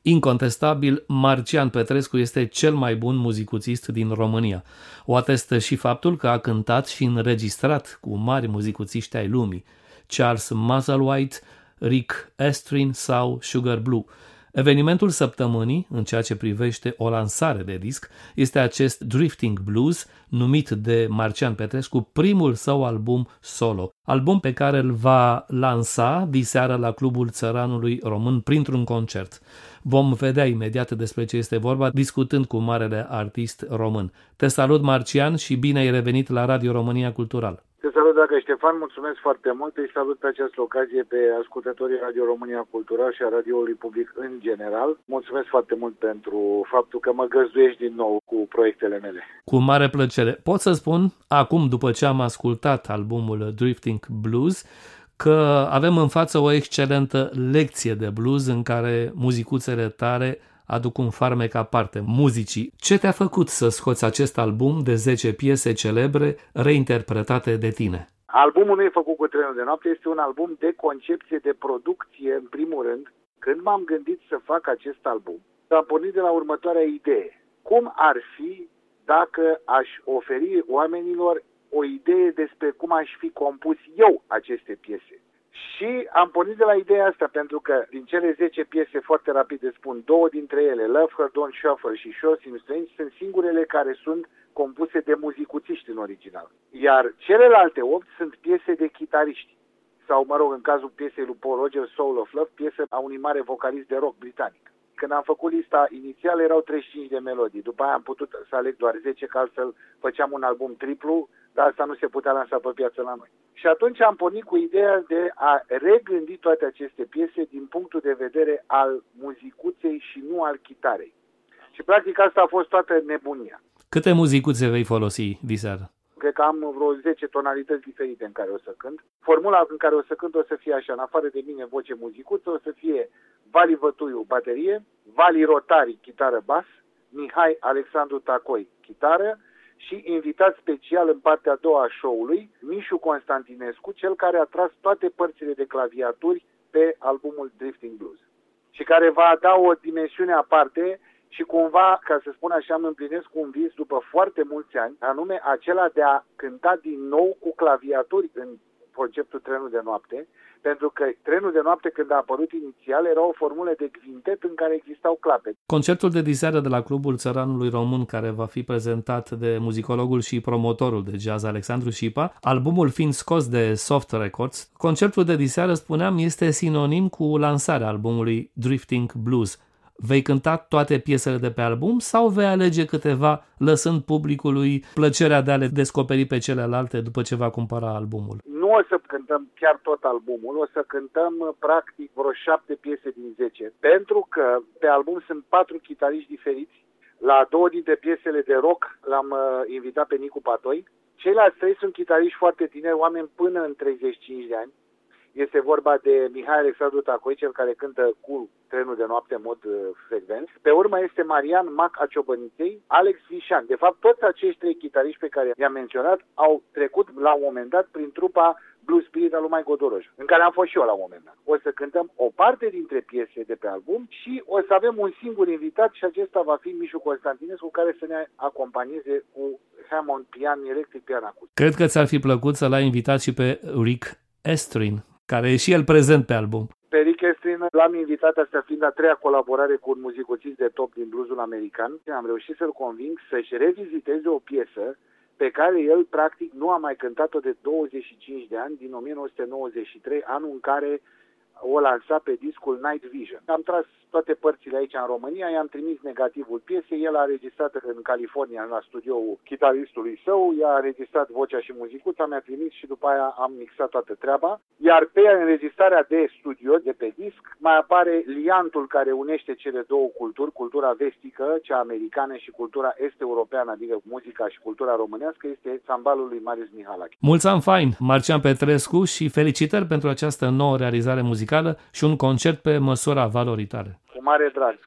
Incontestabil, Marcian Petrescu este cel mai bun muzicuțist din România. O atestă și faptul că a cântat și înregistrat cu mari muzicuțiști ai lumii, Charles Musselwhite, Rick Astley sau Sugar Blue. Evenimentul săptămânii, în ceea ce privește o lansare de disc, este acest Drifting Blues, numit de Marcian Petrescu primul său album solo, album pe care îl va lansa diseară la Clubul Țăranului Român printr-un concert. Vom vedea imediat despre ce este vorba, discutând cu marele artist român. Te salut, Marcian, și bine ai revenit la Radio România Cultural. Te salut, dragă Ștefan, mulțumesc foarte mult. Îi salut pe această ocazie pe ascultătorii Radio România Cultural și a radioului public în general. Mulțumesc foarte mult pentru faptul că mă găzduiești din nou cu proiectele mele. Cu mare plăcere. Pot să spun, acum, după ce am ascultat albumul Drifting Blues, că avem în față o excelentă lecție de blues în care muzicuțele tale aduc un farmec aparte muzicii. Ce te-a făcut să scoți acest album de 10 piese celebre reinterpretate de tine? Albumul nu e făcut cu trenul de noapte, este un album de concepție, de producție, în primul rând. Când m-am gândit să fac acest album, am pornit de la următoarea idee. Cum ar fi dacă aș oferi oamenilor o idee despre cum aș fi compus eu aceste piese? Și am pornit de la ideea asta, pentru că din cele 10 piese, foarte rapid spun, 2 dintre ele, Love Her, Don't Shuffle și Show Seem Strange, sunt singurele care sunt compuse de muzicuțiști în original. Iar celelalte 8 sunt piese de chitariști. Sau, mă rog, în cazul piesei lui Paul Rogers, Soul of Love, piesă a unui mare vocalist de rock britanic. Când am făcut lista inițială erau 35 de melodii, după aia am putut să aleg doar 10, că altfel făceam un album triplu, dar asta nu se putea lansa pe piață la noi. Și atunci am pornit cu ideea de a regândi toate aceste piese din punctul de vedere al muzicuței și nu al chitarei. Și practic asta a fost toată nebunia. Câte muzicuțe vei folosi diseară? Cred că am vreo 10 tonalități diferite în care o să cânt. Formula în care o să cânt o să fie așa, în afară de mine voce muzicuță, o să fie Vali Vătuiu baterie, Vali Rotari chitară bas, Mihai Alexandru Tacoi chitară și invitat special în partea a doua a show-ului, Mișu Constantinescu, cel care a tras toate părțile de claviaturi pe albumul Drifting Blues și care va da o dimensiune aparte. Și cumva, ca să spun așa, îmi împlinesc un vis după foarte mulți ani, anume acela de a cânta din nou cu claviaturi în conceptul Trenul de Noapte, pentru că Trenul de Noapte, când a apărut inițial, era o formulă de quintet în care existau clape. Concertul de diseară de la Clubul Țăranului Român, care va fi prezentat de muzicologul și promotorul de jazz Alexandru Șipa, albumul fiind scos de Soft Records, concertul de diseară, spuneam, este sinonim cu lansarea albumului Drifting Blues. Vei cânta toate piesele de pe album sau vei alege câteva, lăsând publicului plăcerea de a le descoperi pe celelalte după ce va cumpăra albumul? Nu o să cântăm chiar tot albumul, o să cântăm practic vreo 7 piese din 10, pentru că pe album sunt 4 chitariști diferiți. La 2 dintre piesele de rock l-am invitat pe Nicu Patoi. Ceilalți 3 sunt chitariști foarte tineri, oameni până în 35 de ani. Este vorba de Mihai Alexandru Tacoi, cel care cântă cu Trenul de Noapte în mod frecvent. Pe urmă este Marian Mac a Ciobăniței, Alex Vișan. De fapt, toți acești 3 chitariști pe care i-am menționat au trecut la un moment dat prin trupa Blue Spirit al lui Mai Godoroj, în care am fost și eu la un moment dat. O să cântăm o parte dintre piese de pe album și o să avem un singur invitat și acesta va fi Mișu Constantinescu, care să ne acompanieze cu Hammond pian, electric, pian acustic. Cred că ți-ar fi plăcut să l-ai invitat și pe Rick Astley, care e și el prezent pe album. Pe Rick Astley l-am invitat, asta fiind a 3-a colaborare cu un muzicuțist de top din bluesul american. Am reușit să-l conving să-și reviziteze o piesă pe care el practic nu a mai cântat-o de 25 de ani, din 1993, anul în care o lansa pe discul Night Vision. Am tras toate părțile aici în România, i-am trimis negativul piesei, el a înregistrat în California, la studioul chitaristului său, i-a înregistrat vocea și muzicuța, mi-a trimis și după aia am mixat toată treaba. Iar pe înregistrarea de studio, de pe disc, mai apare liantul care unește cele două culturi, cultura vestică, cea americană, și cultura est-europeană, adică muzica și cultura românească, este țambalul lui Marius Mihalache. Mulți ani fain, Marcian Petrescu, și felicitări pentru această nouă realizare muzicală și un concert pe măsura valorii tale. Cu mare drag.